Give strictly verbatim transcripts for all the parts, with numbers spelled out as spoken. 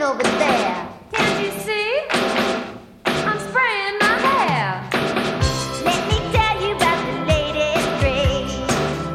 over there. Can't you see? I'm spraying my hair. Let me tell you about the latest craze.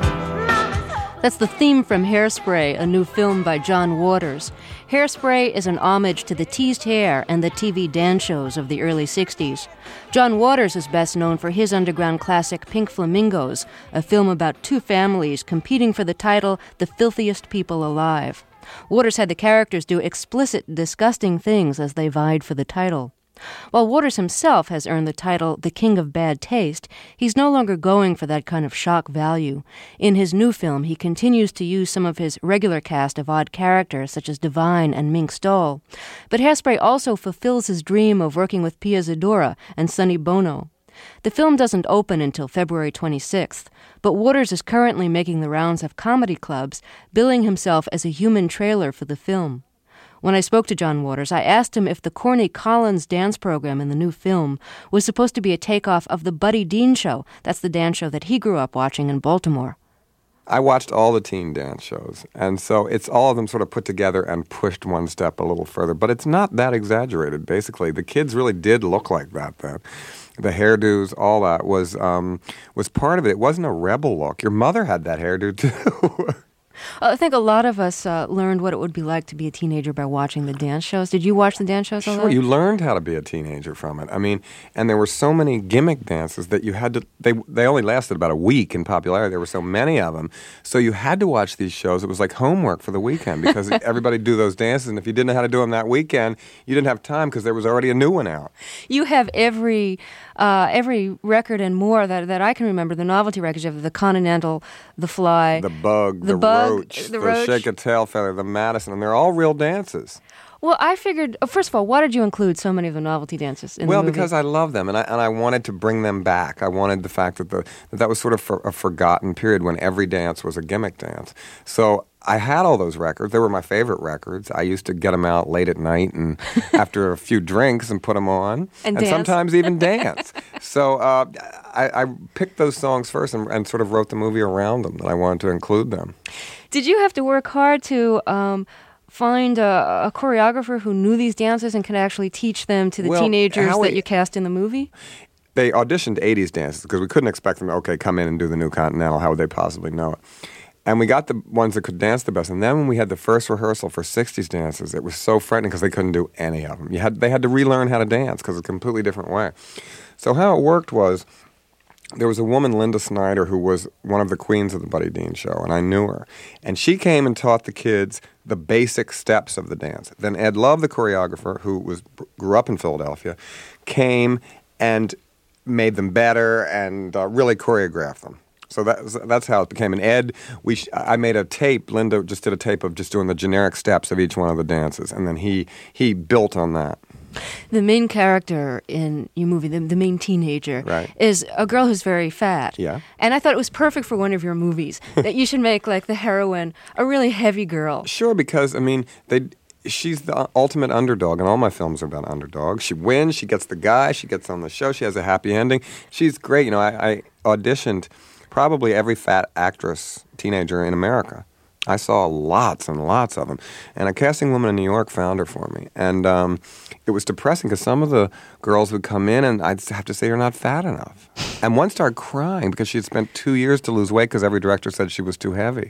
Mama's hoping. That's the theme from Hairspray, a new film by John Waters. Hairspray is an homage to the teased hair and the T V dance shows of the early sixties. John Waters is best known for his underground classic Pink Flamingos, a film about two families competing for the title The Filthiest People Alive. Waters had the characters do explicit, disgusting things as they vied for the title. While Waters himself has earned the title The King of Bad Taste, he's no longer going for that kind of shock value. In his new film, he continues to use some of his regular cast of odd characters, such as Divine and Mink Stole. But Hairspray also fulfills his dream of working with Pia Zadora and Sonny Bono. The film doesn't open until February twenty-sixth, but Waters is currently making the rounds of comedy clubs, billing himself as a human trailer for the film. When I spoke to John Waters, I asked him if the Corny Collins dance program in the new film was supposed to be a takeoff of the Buddy Dean Show. That's the dance show that he grew up watching in Baltimore. I watched all the teen dance shows, and so it's all of them sort of put together and pushed one step a little further. But it's not that exaggerated, basically. The kids really did look like that then. The hairdos, all that was um, was part of it. It wasn't a rebel look. Your mother had that hairdo, too. I think a lot of us uh, learned what it would be like to be a teenager by watching the dance shows. Did you watch the dance shows a lot? Sure, you learned how to be a teenager from it. I mean, and there were so many gimmick dances that you had to, they they only lasted about a week in popularity. There were so many of them. So you had to watch these shows. It was like homework for the weekend because everybody do those dances, and if you didn't know how to do them that weekend, you didn't have time because there was already a new one out. You have every uh, every record and more that, that I can remember, the novelty records. You have the Continental, the Fly. The Bug, the, the bug, Roach, the, the roach. Shake a Tail Feather, the Madison, and they're all real dances. Well, I figured, first of all, why did you include so many of the novelty dances in well, the movie? Well, because I love them, and I and I wanted to bring them back. I wanted the fact that the that, that was sort of for, a forgotten period when every dance was a gimmick dance. So I had all those records. They were my favorite records. I used to get them out late at night and after a few drinks and put them on. And, and dance. sometimes even dance. So uh, I, I picked those songs first and, and sort of wrote the movie around them, that I wanted to include them. Did you have to work hard to um, find a, a choreographer who knew these dances and could actually teach them to the well, teenagers Howie, that you cast in the movie? They auditioned eighties dances because we couldn't expect them to, okay, come in and do the new Continental. How would they possibly know it? And we got the ones that could dance the best. And then when we had the first rehearsal for sixties dances, it was so frightening because they couldn't do any of them. You had, they had to relearn how to dance because it's a completely different way. So how it worked was, there was a woman, Linda Snyder, who was one of the queens of the Buddy Dean Show, and I knew her. And she came and taught the kids the basic steps of the dance. Then Ed Love, the choreographer, who was grew up in Philadelphia, came and made them better and uh, really choreographed them. So that, that's how it became. And Ed, we sh- I made a tape. Linda just did a tape of just doing the generic steps of each one of the dances, and then he he built on that. The main character in your movie, the, the main teenager, right. is a girl who's very fat. Yeah. And I thought it was perfect for one of your movies, that you should make, like, the heroine a really heavy girl. Sure, because, I mean, they... she's the ultimate underdog, and all my films are about underdogs. She wins, she gets the guy, she gets on the show, she has a happy ending. She's great. You know, I, I auditioned probably every fat actress, teenager in America. I saw lots and lots of them. And a casting woman in New York found her for me. And um, it was depressing because some of the girls would come in and I'd have to say, you're not fat enough. And one started crying because she had spent two years to lose weight because every director said she was too heavy.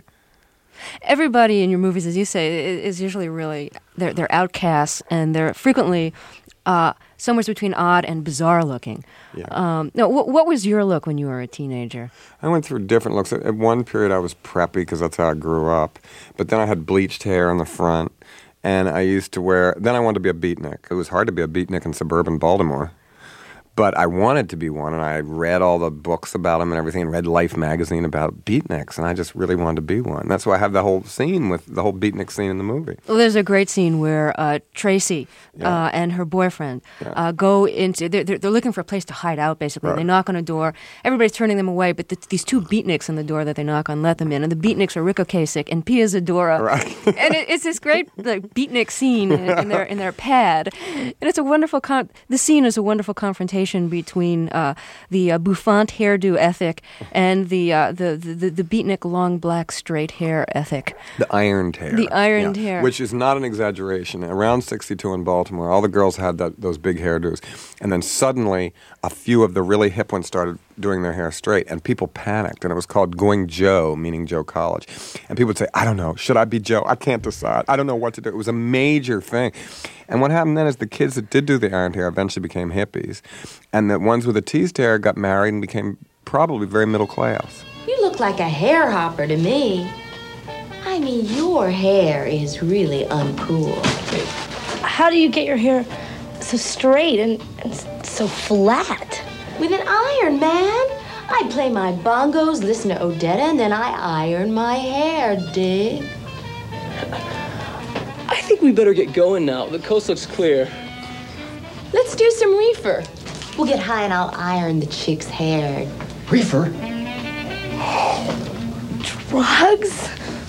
Everybody in your movies, as you say, is usually really, they're, they're outcasts, and they're frequently uh, somewhere between odd and bizarre looking. Yeah. Um, no, wh- what was your look when you were a teenager? I went through different looks. At one period, I was preppy because that's how I grew up. But then I had bleached hair in the front, and I used to wear, then I wanted to be a beatnik. It was hard to be a beatnik in suburban Baltimore. But I wanted to be one, and I read all the books about them and everything, and read Life magazine about beatniks, and I just really wanted to be one. That's why I have the whole scene with the whole beatnik scene in the movie. Well, there's a great scene where uh, Tracy Yeah. uh, and her boyfriend Yeah. uh, go into, they're, they're, they're looking for a place to hide out, basically. Right. They knock on a door. Everybody's turning them away, but the, these two beatniks in the door that they knock on let them in, and the beatniks are Rick Ocasek and Pia Zadora. Right. And it, it's this great like beatnik scene in, in their in their pad, and it's a wonderful con- the scene is a wonderful confrontation bifurcation between uh, the uh, bouffant hairdo ethic and the, uh, the, the the beatnik long black straight hair ethic. The ironed hair. The ironed yeah. hair. Which is not an exaggeration. Around sixty-two in Baltimore, all the girls had that, those big hairdos. And then suddenly, a few of the really hip ones started doing their hair straight, and people panicked. And it was called going Joe, meaning Joe College. And people would say, I don't know, should I be Joe? I can't decide. I don't know what to do. It was a major thing. And what happened then is the kids that did do the ironed hair eventually became hippies. And the ones with the teased hair got married and became probably very middle class. You look like a hair hopper to me. I mean, your hair is really uncool. How do you get your hair so straight and, and so flat? With an iron, man. I play my bongos, listen to Odetta, and then I iron my hair, dig? I think we better get going now. The coast looks clear. Let's do some reefer. We'll get high and I'll iron the chick's hair. Reefer? Drugs?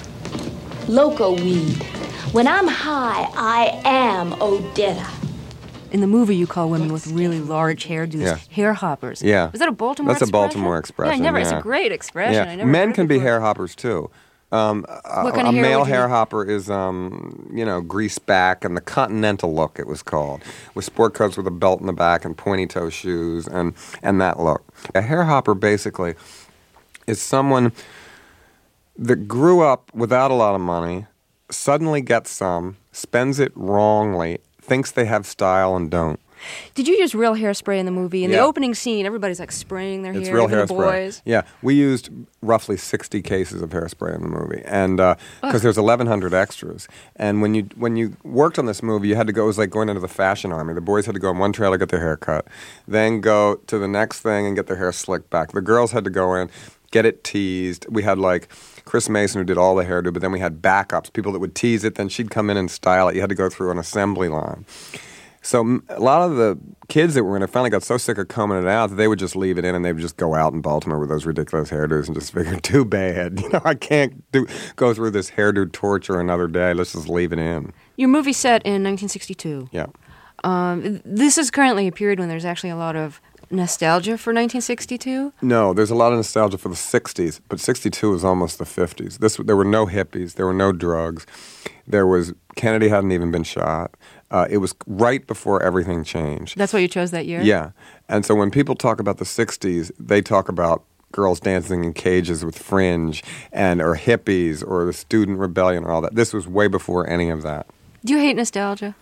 Loco weed. When I'm high, I am Odetta. In the movie, you call women with really large hairdos Yeah. hair hoppers. Yeah. Was that a Baltimore That's a expression? Baltimore expression, Yeah, I never. yeah. It's a great expression. I Yeah. never Men heard can it be before. hair hoppers, too. Um, a, What kind a of hair male would you hair be? hopper is, um, you know, greased back and the continental look, it was called, with sport coats with a belt in the back and pointy toe shoes and, and that look. A hair hopper basically is someone that grew up without a lot of money, suddenly gets some, spends it wrongly, thinks they have style and don't. Did you use real hairspray in the movie? In the Yeah. opening scene, everybody's like spraying their It's hair. real even the hairspray. boys. Yeah, we used roughly sixty cases of hairspray in the movie, and because there's eleven hundred extras, and when you when you worked on this movie, you had to go. It was like going into the fashion army. The boys had to go in one trailer, get their hair cut, then go to the next thing and get their hair slicked back. The girls had to go in, get it teased. We had like Chris Mason who did all the hairdo, but then we had backups, people that would tease it. Then she'd come in and style it. You had to go through an assembly line. So m- a lot of the kids that were in it finally got so sick of combing it out that they would just leave it in and they would just go out in Baltimore with those ridiculous hairdos and just figure, too bad. You know, I can't do go through this hairdo torture another day. Let's just leave it in. Your movie set in nineteen sixty-two. Yeah. Um, this is currently a period when there's actually a lot of nostalgia for nineteen sixty-two. No, there's a lot of nostalgia for the sixties, but sixty-two was almost the fifties. This, there were no hippies. There were no drugs. There was, Kennedy hadn't even been shot. Uh, it was right before everything changed. That's why you chose that year? Yeah. And so when people talk about the sixties, they talk about girls dancing in cages with fringe and or hippies or the student rebellion or all that. This was way before any of that. Do you hate nostalgia?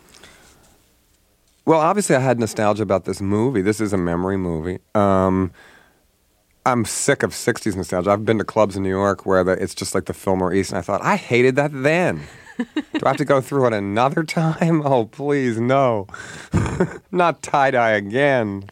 Well, obviously I had nostalgia about this movie. This is a memory movie. Um, I'm sick of sixties nostalgia. I've been to clubs in New York where the, it's just like the Fillmore East, and I thought, I hated that then. Do I have to go through it another time? Oh, please, no. Not tie-dye again.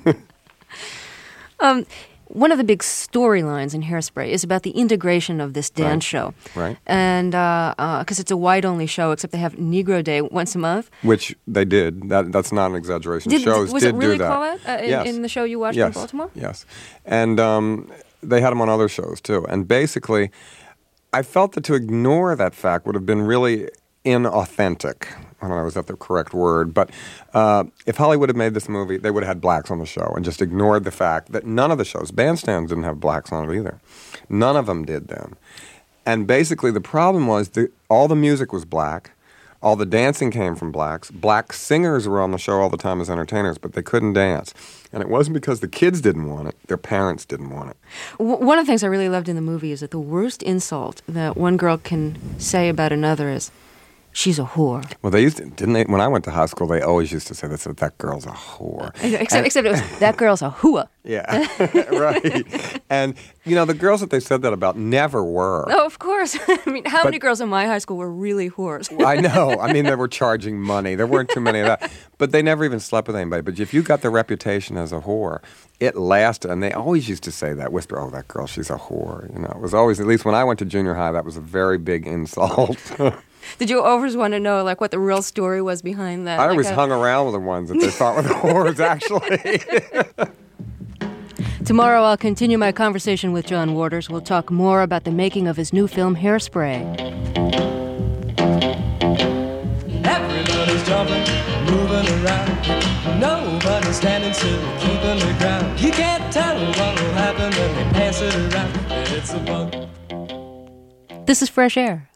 Um, one of the big storylines in Hairspray is about the integration of this dance Right. show. Right. And because uh, uh 'cause it's a white-only show, except they have Negro Day once a month. Which they did. That That's not an exaggeration. Did, Shows was did it really do that. call it uh, in, yes. in the show you watched yes. in Baltimore? Yes. And um, they had them on other shows, too. And basically, I felt that to ignore that fact would have been really inauthentic. I don't know, is that the correct word? But uh, if Hollywood had made this movie, they would have had blacks on the show and just ignored the fact that none of the shows, Bandstand didn't have blacks on it either. None of them did then. And basically the problem was that all the music was black. All the dancing came from blacks. Black singers were on the show all the time as entertainers, but they couldn't dance. And it wasn't because the kids didn't want it. Their parents didn't want it. W- one of the things I really loved in the movie is that the worst insult that one girl can say about another is, she's a whore. Well, they used to, didn't they? When I went to high school, they always used to say that, that girl's a whore. Except, And- except it was, that girl's a hooah. Yeah, right. And, you know, the girls that they said that about never were. Oh, of course. I mean, how But- many girls in my high school were really whores? I know. I mean, they were charging money. There weren't too many of that. But they never even slept with anybody. But if you got the reputation as a whore, it lasted. And they always used to say that, whisper, oh, that girl, she's a whore. You know, it was always, at least when I went to junior high, that was a very big insult. Did you always want to know, like, what the real story was behind that? I Like always a- hung around with the ones that they thought were the whores, actually. Tomorrow, I'll continue my conversation with John Waters. We'll talk more about the making of his new film, Hairspray. Everybody's jumping, moving around. Nobody's standing still, keeping the ground. You can't tell what will happen when they pass it around. It's a bug. This is Fresh Air.